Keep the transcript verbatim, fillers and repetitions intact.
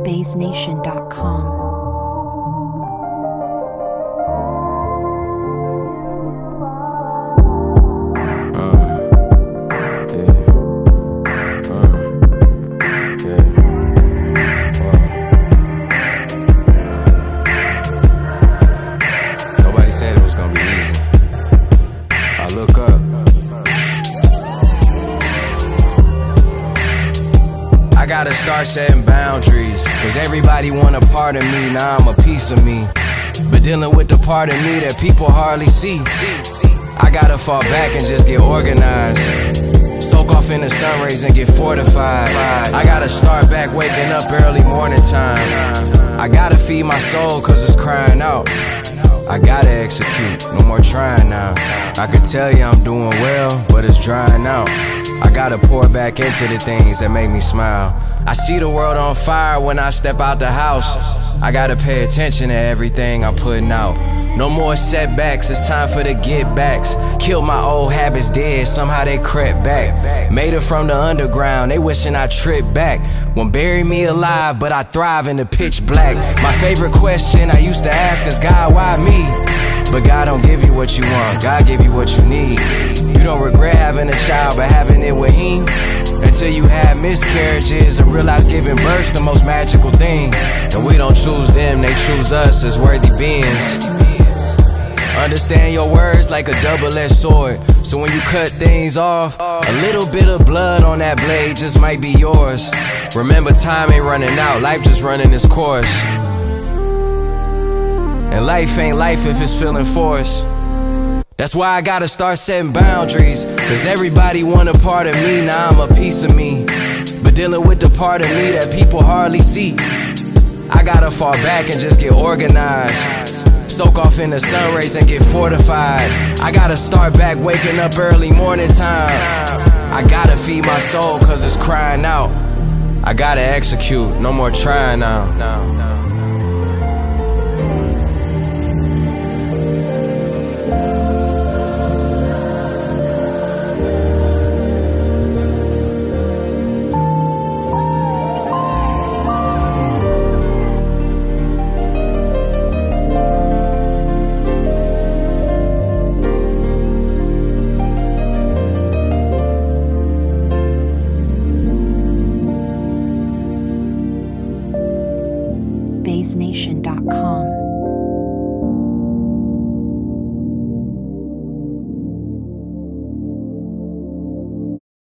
bass nation dot com. Said it was gonna be easy. I look up. I gotta start setting boundaries, cause everybody want a part of me, now I'm a piece of me. But dealing with the part of me that people hardly see, I gotta fall back and just get organized. Soak off in the sun rays and get fortified. I gotta start back waking up early morning time. I gotta feed my soul cause it's crying out. I gotta execute, no more trying now. I could tell you I'm doing well, but it's drying out. I gotta pour back into the things that make me smile. I see the world on fire when I step out the house. I gotta pay attention to everything I'm putting out. No more setbacks, it's time for the get backs. Killed my old habits dead, somehow they crept back. Made it from the underground, they wishing I tripped back. Won't bury me alive, but I thrive in the pitch black. My favorite question I used to ask is, God, why me? But God don't give you what you want, God give you what you need. You don't regret having a child, but having it with him. Until you have miscarriages and realize giving birth's the most magical thing. And we don't choose them, they choose us as worthy beings. Understand your words like a double-edged sword. So when you cut things off, a little bit of blood on that blade just might be yours. Remember, time ain't running out, life just running its course. And life ain't life if it's feeling forced. That's why I gotta start setting boundaries, cause everybody want a part of me, now I'm a piece of me. But dealing with the part of me that people hardly see, I gotta fall back and just get organized. Soak off in the sun rays and get fortified. I gotta start back waking up early morning time. I gotta feed my soul cause it's crying out. I gotta execute, no more trying now.